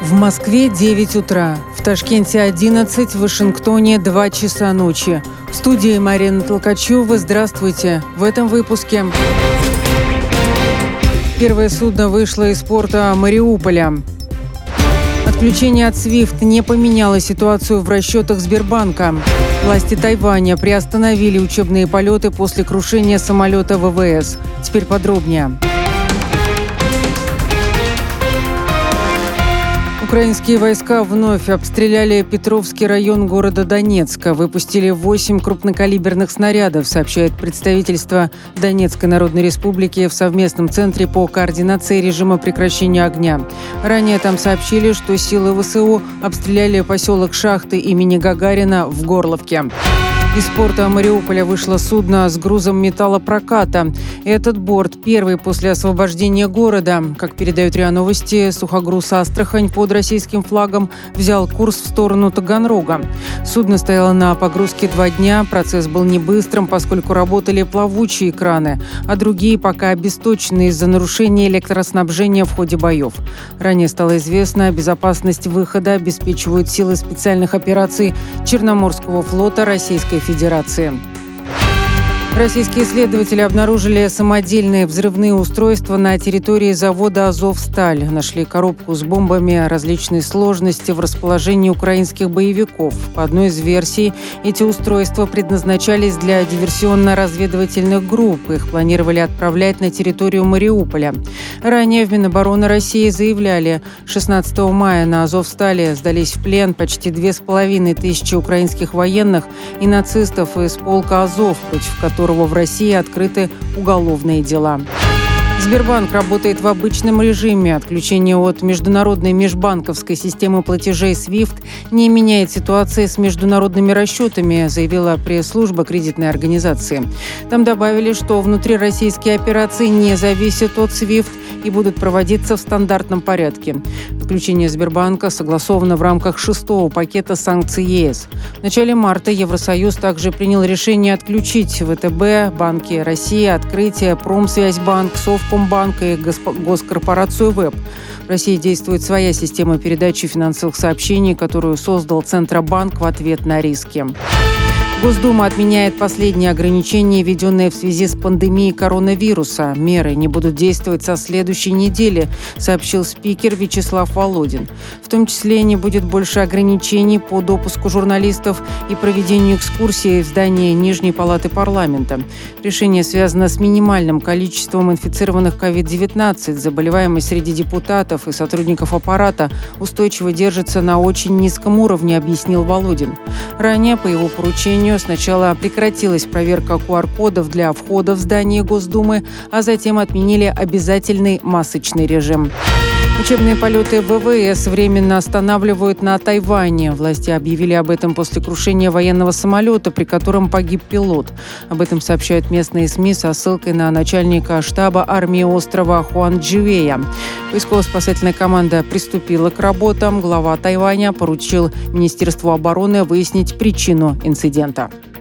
В Москве 9 утра, в Ташкенте 11, в Вашингтоне 2 часа ночи. В студии Марина Толкачева. Здравствуйте. В этом выпуске. Первое судно вышло из порта Мариуполя. Отключение от SWIFT не поменяло ситуацию в расчетах Сбербанка. Власти Тайваня приостановили учебные полеты после крушения самолета ВВС. Теперь подробнее. Украинские войска вновь обстреляли Петровский район города Донецка. Выпустили 8 крупнокалиберных снарядов, сообщает представительство Донецкой Народной Республики в совместном центре по координации режима прекращения огня. Ранее там сообщили, что силы ВСУ обстреляли поселок Шахты имени Гагарина в Горловке. Из порта Мариуполя вышло судно с грузом металлопроката. Этот борт первый после освобождения города. Как передают РИА Новости, сухогруз «Астрахань» под российским флагом взял курс в сторону Таганрога. Судно стояло на погрузке 2 дня. Процесс был не быстрым, поскольку работали плавучие краны, а другие пока обесточены из-за нарушения электроснабжения в ходе боев. Ранее стало известно, безопасность выхода обеспечивают силы специальных операций Черноморского флота Российской Федерации. Российские исследователи обнаружили самодельные взрывные устройства на территории завода «Азовсталь». Нашли коробку с бомбами различной сложности в расположении украинских боевиков. По одной из версий, эти устройства предназначались для диверсионно-разведывательных групп. Их планировали отправлять на территорию Мариуполя. Ранее в Минобороны России заявляли, 16 мая на «Азовстале» сдались в плен почти 2500 украинских военных и нацистов из полка «Азов», против которого в России открыты уголовные дела. Сбербанк работает в обычном режиме. Отключение от международной межбанковской системы платежей SWIFT не меняет ситуации с международными расчетами, заявила пресс-служба кредитной организации. Там добавили, что внутрироссийские операции не зависят от SWIFT и будут проводиться в стандартном порядке. Отключение Сбербанка согласовано в рамках 6-го пакета санкций ЕС. В начале марта Евросоюз также принял решение отключить ВТБ, банки России, Открытие, Промсвязьбанк, Совкомбанк и госкорпорацию ВЭБ. В России действует своя система передачи финансовых сообщений, которую создал Центробанк в ответ на риски. Госдума отменяет последние ограничения, введенные в связи с пандемией коронавируса. Меры не будут действовать со следующей недели, сообщил спикер Вячеслав Володин. В том числе не будет больше ограничений по допуску журналистов и проведению экскурсий в здании Нижней палаты парламента. Решение связано с минимальным количеством инфицированных COVID-19. Заболеваемость среди депутатов и сотрудников аппарата устойчиво держится на очень низком уровне, объяснил Володин. Ранее, по его поручению, сначала прекратилась проверка QR-кодов для входа в здание Госдумы, а затем отменили обязательный масочный режим. Учебные полеты ВВС временно останавливают на Тайване. Власти объявили об этом после крушения военного самолета, при котором погиб пилот. Об этом сообщают местные СМИ со ссылкой на начальника штаба армии острова Хуан Чживея. Поисково-спасательная команда приступила к работам. Глава Тайваня поручил Министерству обороны выяснить причину инцидента.